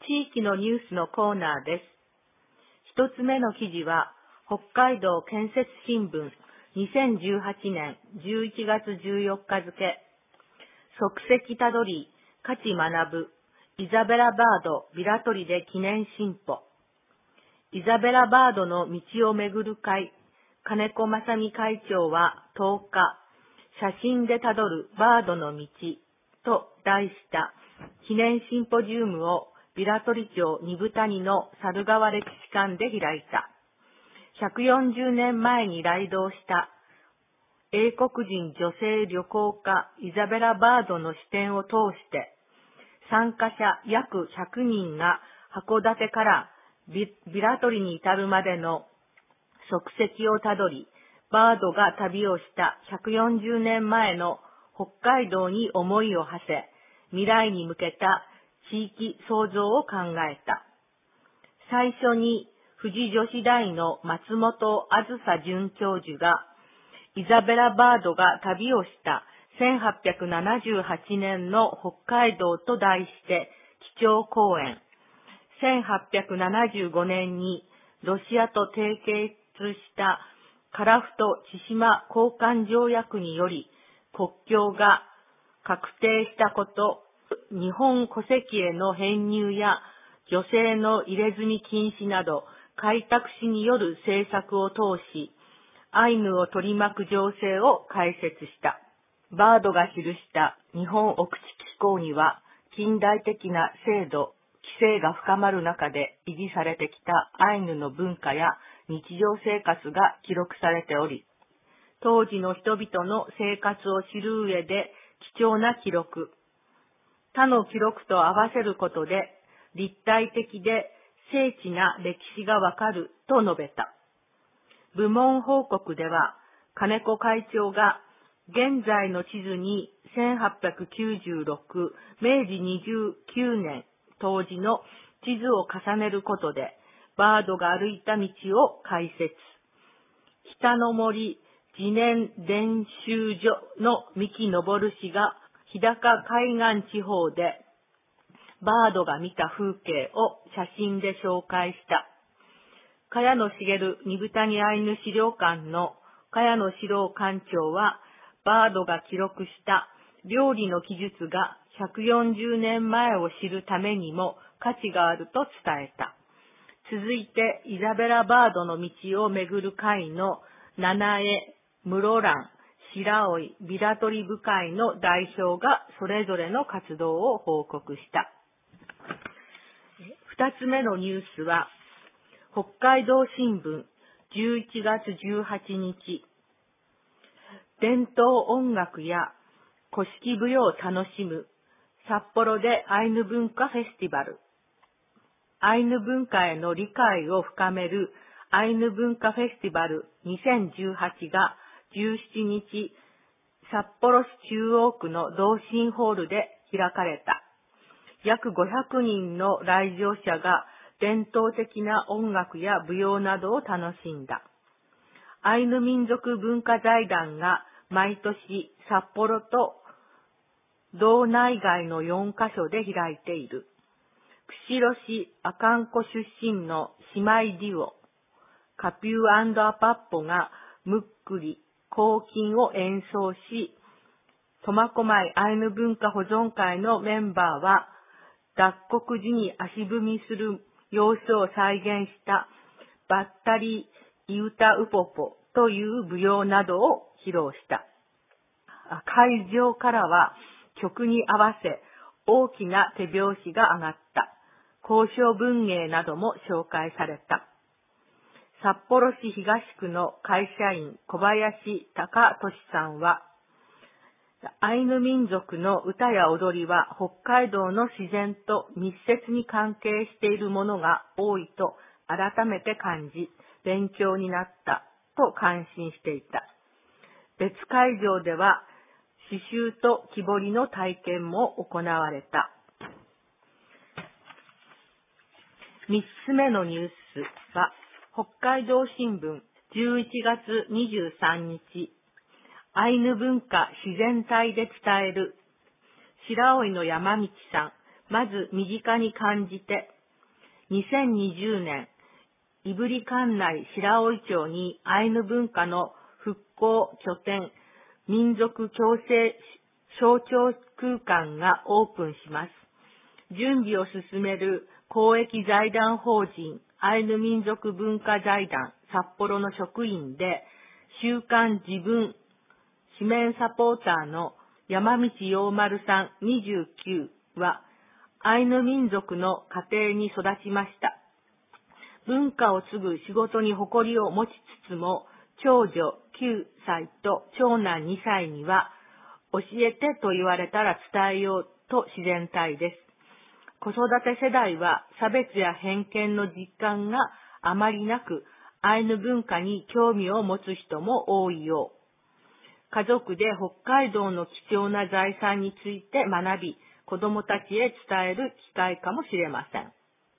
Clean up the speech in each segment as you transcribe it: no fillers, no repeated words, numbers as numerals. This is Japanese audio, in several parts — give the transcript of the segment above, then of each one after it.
地域のニュースのコーナーです。一つ目の記事は、北海道建設新聞2018年11月14日付、足跡たどり、価値学ぶ、イザベラバードビラ取りで記念進歩。イザベラバードの道をめぐる会、金子正美会長は10日、写真でたどるバードの道と題した記念シンポジウムをビラ取町二部谷の猿川歴史館で開いた。140年前に来島した英国人女性旅行家イザベラ・バードの視点を通して、参加者約100人が函館からビラ取に至るまでの足跡をたどり、バードが旅をした140年前の北海道に思いを馳せ、未来に向けた地域創造を考えた。最初に富士女子大の松本あずさ准教授が、イザベラ・バードが旅をした1878年の北海道と題して基調講演。1875年にロシアと締結した樺太千島交換条約により国境が確定したこと、日本戸籍への編入や女性の入れ墨禁止など開拓史による政策を通し、アイヌを取り巻く情勢を解説した。バードが記した日本奥地機構には、近代的な制度、規制が深まる中で維持されてきたアイヌの文化や日常生活が記録されており、当時の人々の生活を知る上で貴重な記録。他の記録と合わせることで立体的で精緻な歴史がわかると述べた。部門報告では、金子会長が現在の地図に1896、明治29年当時の地図を重ねることで、バードが歩いた道を解説。北の森自然伝習所の三木昇氏が日高海岸地方でバードが見た風景を写真で紹介した。茅野茂二部谷アイヌ資料館の茅野史郎館長は、バードが記録した料理の記述が140年前を知るためにも価値があると伝えた。続いて、イザベラ・バードの道をめぐる会の七重、室蘭、白老、ビラ取部会の代表がそれぞれの活動を報告した。二つ目のニュースは、北海道新聞11月18日、伝統音楽や古式舞踊を楽しむ札幌でアイヌ文化フェスティバル。アイヌ文化への理解を深めるアイヌ文化フェスティバル2018が17日、札幌市中央区の同心ホールで開かれた。約500人の来場者が伝統的な音楽や舞踊などを楽しんだ。アイヌ民族文化財団が毎年札幌と道内外の4カ所で開いている。釧路市阿寒湖出身の姉妹デュオ、カピュー&アパッポがムックリ、抗菌を演奏し、苫小牧アイヌ文化保存会のメンバーは、脱穀時に足踏みする様子を再現したバッタリイウタウポポという舞踊などを披露した。会場からは曲に合わせ大きな手拍子が上がった。交渉文芸なども紹介された。札幌市東区の会社員小林隆俊さんは、アイヌ民族の歌や踊りは北海道の自然と密接に関係しているものが多いと改めて感じ、勉強になったと感心していた。別会場では刺繍と木彫りの体験も行われた。三つ目のニュースは、北海道新聞11月23日、アイヌ文化自然体で伝える。白老の山道さん、まず身近に感じて 2020年、胆振管内白老町にアイヌ文化の復興拠点、民族共生象徴空間がオープンします。準備を進める公益財団法人アイヌ民族文化財団札幌の職員で、週刊自分紙面サポーターの山道陽丸さん29は、アイヌ民族の家庭に育ちました。文化を継ぐ仕事に誇りを持ちつつも、長女9歳と長男2歳には、教えてと言われたら伝えようと自然体です。子育て世代は差別や偏見の実感があまりなく、アイヌ文化に興味を持つ人も多いよう。家族で北海道の貴重な財産について学び、子供たちへ伝える機会かもしれません。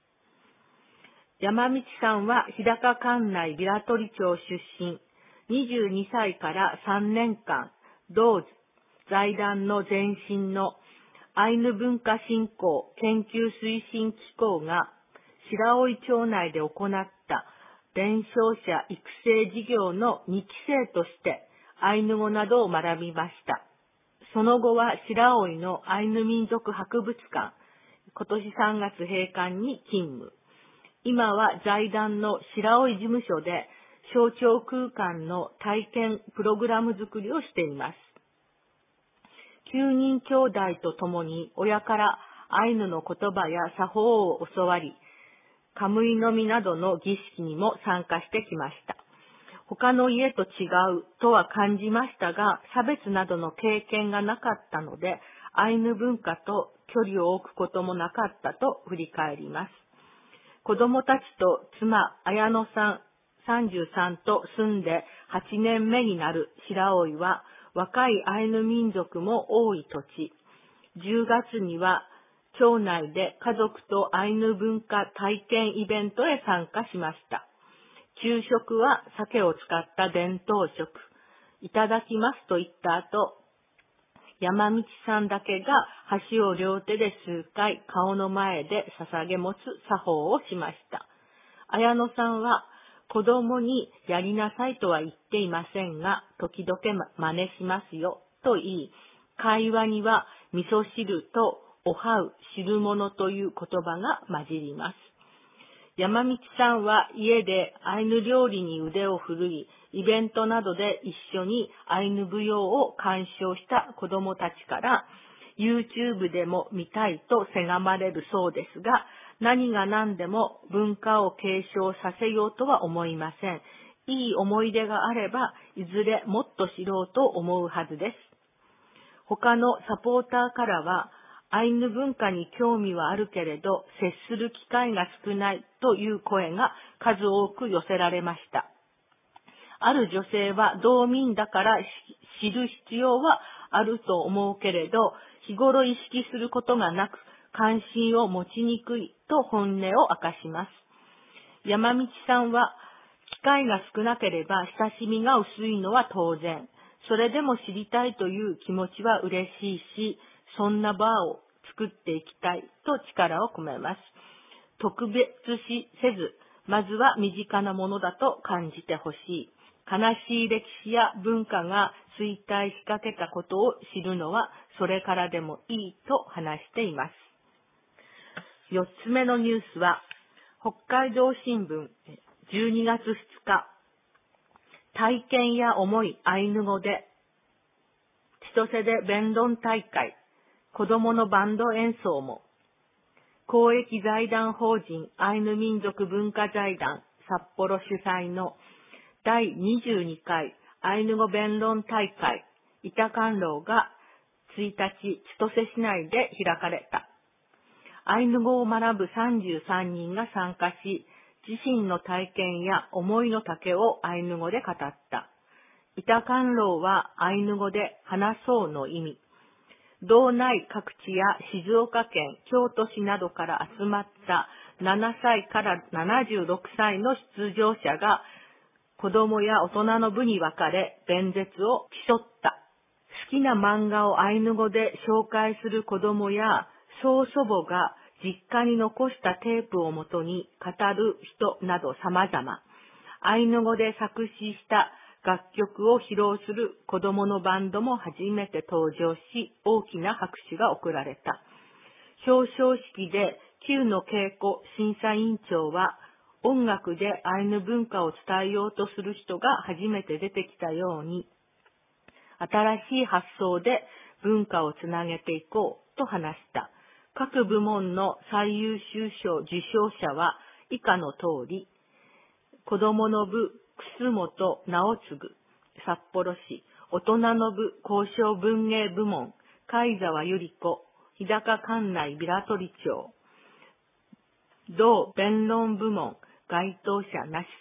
山道さんは日高管内平取町出身、22歳から3年間、同財団の前身のアイヌ文化振興研究推進機構が白老町内で行った伝承者育成事業の2期生としてアイヌ語などを学びました。その後は白老のアイヌ民族博物館、今年3月閉館に勤務。今は財団の白老事務所で象徴空間の体験プログラム作りをしています。9人兄弟と共に親からアイヌの言葉や作法を教わり、カムイのみなどの儀式にも参加してきました。他の家と違うとは感じましたが、差別などの経験がなかったので、アイヌ文化と距離を置くこともなかったと振り返ります。子供たちと妻、綾野さん33と住んで8年目になる白老は、若いアイヌ民族も多い土地。10月には町内で家族とアイヌ文化体験イベントへ参加しました。昼食は鮭を使った伝統食。いただきますと言った後、山道さんだけが箸を両手で数回顔の前で捧げ持つ作法をしました。綾野さんは子供にやりなさいとは言っていませんが、時々真似しますよと言い、会話には味噌汁とおはう、汁物という言葉が混じります。山道さんは家でアイヌ料理に腕を振るい、イベントなどで一緒にアイヌ舞踊を鑑賞した子供たちから YouTube でも見たいとせがまれるそうですが、何が何でも文化を継承させようとは思いません。いい思い出があれば、いずれもっと知ろうと思うはずです。他のサポーターからは、アイヌ文化に興味はあるけれど、接する機会が少ないという声が数多く寄せられました。ある女性は道民だから知る必要はあると思うけれど、日頃意識することがなく、関心を持ちにくいと本音を明かします。山道さんは、機会が少なければ親しみが薄いのは当然。それでも知りたいという気持ちは嬉しいし、そんな場を作っていきたいと力を込めます。特別視せず、まずは身近なものだと感じてほしい。悲しい歴史や文化が衰退しかけたことを知るのはそれからでもいいと話しています。4つ目のニュースは、北海道新聞12月2日、体験や思いアイヌ語で、千歳で弁論大会、子供のバンド演奏も、公益財団法人アイヌ民族文化財団札幌主催の第22回アイヌ語弁論大会、板観廊が1日千歳市内で開かれた。アイヌ語を学ぶ33人が参加し、自身の体験や思いの丈をアイヌ語で語った。板観廊はアイヌ語で話そうの意味。道内各地や静岡県、京都市などから集まった7歳から76歳の出場者が子供や大人の部に分かれ弁舌を競った。好きな漫画をアイヌ語で紹介する子供や曽祖母が実家に残したテープをもとに語る人など様々、アイヌ語で作詞した楽曲を披露する子供のバンドも初めて登場し、大きな拍手が送られた。表彰式で旧の稽古審査委員長は、音楽でアイヌ文化を伝えようとする人が初めて出てきたように、新しい発想で文化をつなげていこうと話した。各部門の最優秀賞受賞者は以下の通り、子供の部、楠本直次、札幌市、大人の部、交渉文芸部門、貝沢ゆり子、日高管内平取町、同弁論部門、該当者なし。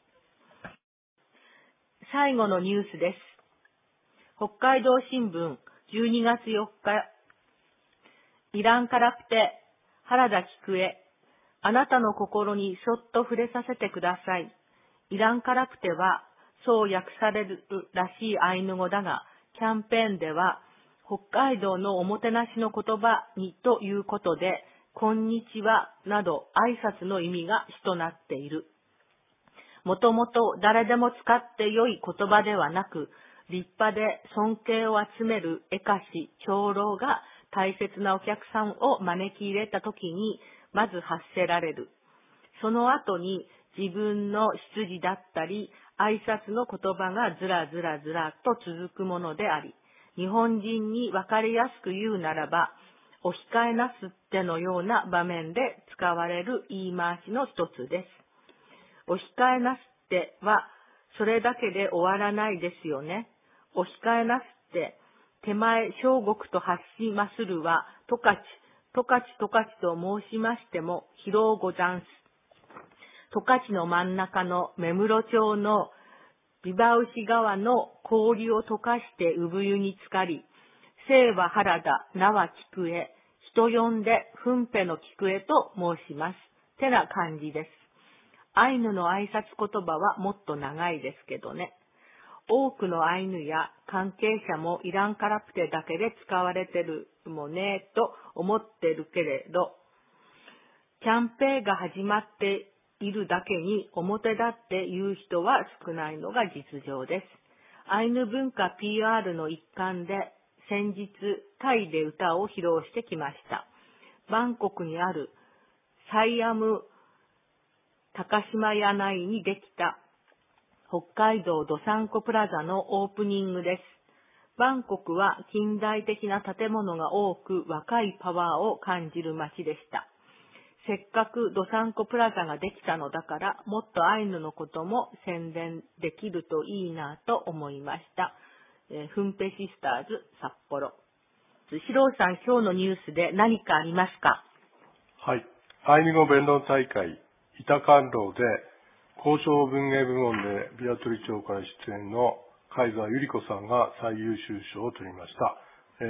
最後のニュースです。北海道新聞、12月4日、イランカラプテ、原田菊江、あなたの心にそっと触れさせてください。イランカラプテは、そう訳されるらしいアイヌ語だが、キャンペーンでは、北海道のおもてなしの言葉にということで、こんにちはなど挨拶の意味が主となっている。もともと誰でも使って良い言葉ではなく、立派で尊敬を集める絵歌師、長老が大切なお客さんを招き入れたときに、まず発せられる。その後に自分の出自だったり、挨拶の言葉がずらずらずらと続くものであり、日本人にわかりやすく言うならば、お控えなすってのような場面で使われる言い回しの一つです。お控えなすっては、それだけで終わらないですよね。お控えなすって、手前小国と発しまするは、十勝と申しましても、広うござんす。十勝の真ん中の目室町のビバウシ川の氷を溶かして産湯に浸かり、生は原田、名は菊江、人呼んでふんぺの菊江と申します。てな感じです。アイヌの挨拶言葉はもっと長いですけどね。多くのアイヌや関係者もイランカラプテだけで使われてるもねと思ってるけれど、キャンペーンが始まっているだけに表立って言う人は少ないのが実情です。アイヌ文化 PR の一環で先日タイで歌を披露してきました。バンコクにあるサイアム高島屋内にできた北海道どさんこプラザのオープニングです。バンコクは近代的な建物が多く若いパワーを感じる街でした。せっかくどさんこプラザができたのだから、もっとアイヌのことも宣伝できるといいなと思いました。ふんぺシスターズ札幌。シローさん、今日のニュースで何かありますか？ はい。アイヌ語弁論大会、板観楼で、交渉文芸部門でビアトリ町から出演の貝沢ゆり子さんが最優秀賞を取りました。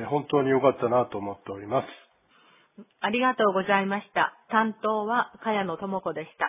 本当に良かったなと思っております。 ありがとうございました。担当は茅野智子でした。